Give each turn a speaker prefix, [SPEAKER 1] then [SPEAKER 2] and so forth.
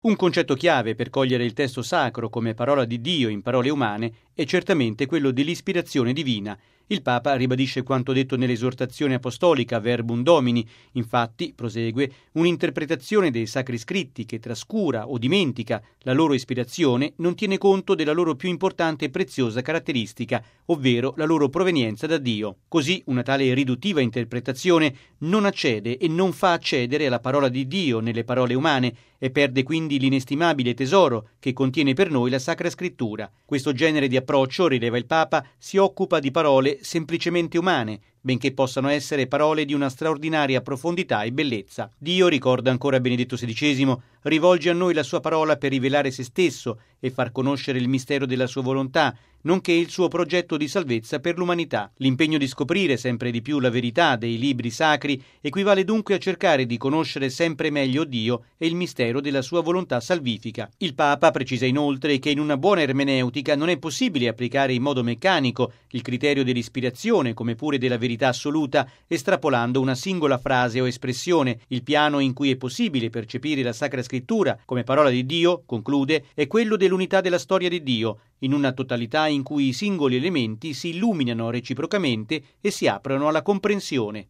[SPEAKER 1] Un concetto chiave per cogliere il testo sacro come parola di Dio in parole umane è certamente quello dell'ispirazione divina. Il Papa ribadisce quanto detto nell'esortazione apostolica Verbum Domini. Infatti, prosegue, un'interpretazione dei sacri scritti che trascura o dimentica la loro ispirazione non tiene conto della loro più importante e preziosa caratteristica, ovvero la loro provenienza da Dio. Così una tale riduttiva interpretazione non accede e non fa accedere alla parola di Dio nelle parole umane e perde quindi l'inestimabile tesoro che contiene per noi la Sacra Scrittura. Questo genere di approccio, rileva il Papa, si occupa di parole semplicemente umane, benché possano essere parole di una straordinaria profondità e bellezza. Dio, ricorda ancora Benedetto XVI, rivolge a noi la sua parola per rivelare se stesso e far conoscere il mistero della sua volontà, nonché il suo progetto di salvezza per l'umanità. L'impegno di scoprire sempre di più la verità dei libri sacri equivale dunque a cercare di conoscere sempre meglio Dio e il mistero della sua volontà salvifica. Il Papa precisa inoltre che in una buona ermeneutica non è possibile applicare in modo meccanico il criterio dell'ispirazione come pure della verità assoluta, estrapolando una singola frase o espressione. Il piano in cui è possibile percepire la Sacra Scrittura come parola di Dio, conclude, è quello dell'unità della storia di Dio, in una totalità in cui i singoli elementi si illuminano reciprocamente e si aprono alla comprensione.